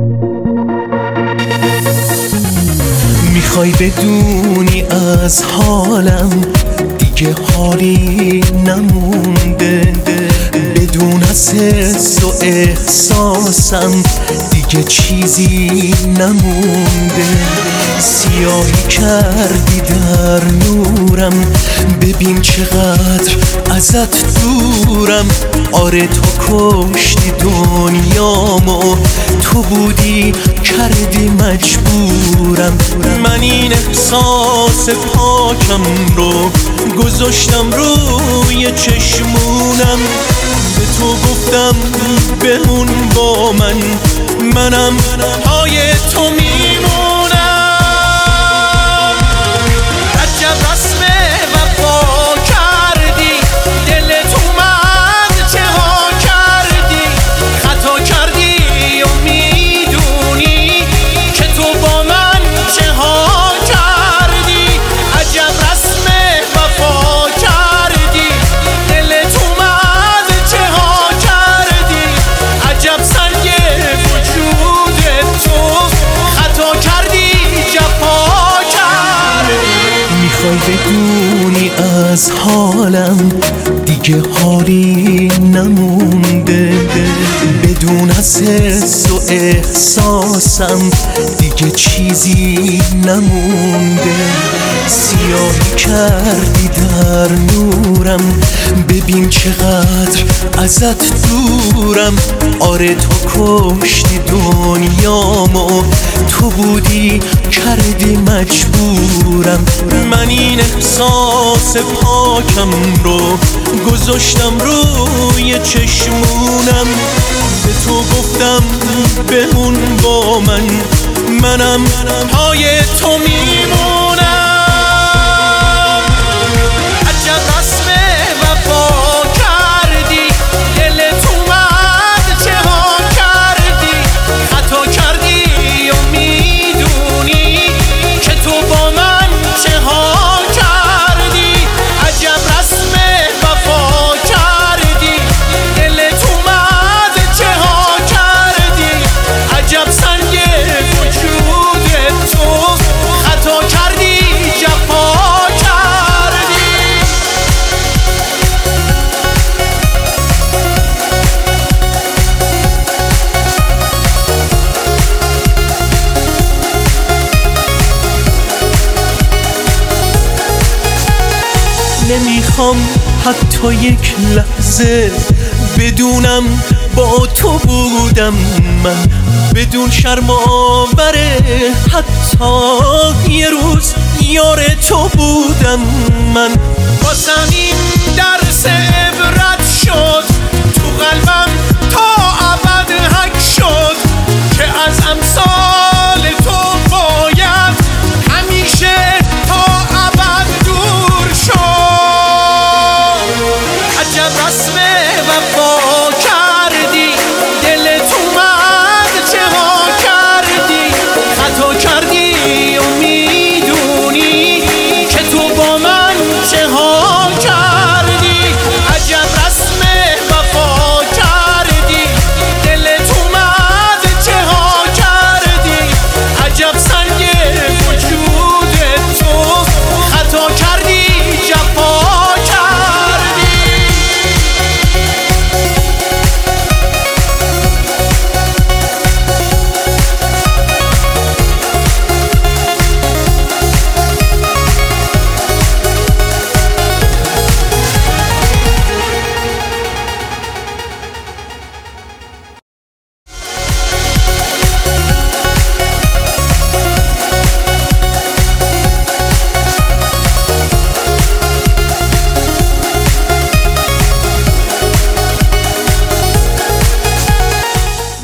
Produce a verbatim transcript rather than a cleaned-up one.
میخوای بدونی از حالم دیگه حالی نمونده، بدون از حس و احساسم دیگه چیزی نمونده. سیاهی کردی در نورم، ببین چقدر ازت دورم. آره تو کشتی دنیامو، تو بودی کردی مجبورم. من این احساس پاکم رو گذاشتم روی چشمونم، به تو گفتم بمون با من، منم پای تو میمونم. عجب رسم وفا کردی، دلت اومد چه ها کردی، خطا کردی و میدونی که تو با من چه ها کردی. عجب رسم وفا کردی، دلت اومد چه ها کردی، عجب سنگ وجود تو خطا کردی جفا کردی. میخوای بدونی از حالم دیگه حالی نمونده، بدون از حس و احساسم دیگه چیزی نمونده. سیاهی کردی در نورم، ببین چقدر ازت دورم. آره تو کشتی دنیامو، تو بودی کردی مجبورم. من این احساس پاکم رو گذاشتم روی چشمونم، به تو گفتم بمون با من، منم پای تو میمونم. عجب رسم وفا کردی، دلت اومد چه ها کردی، خطا کردی و میدونی که تو با من چه ها کردی. عجب رسم وفا کردی، دلت اومد چه ها کردی، عجب سنگ وجود تو خطا کردی جفا کردی. نمیخوام حتی یک لحظه بدونم با تو بودم من، بدون شرم آوره حتی یه روز یار تو بودم من. واسم این درس عبرت شد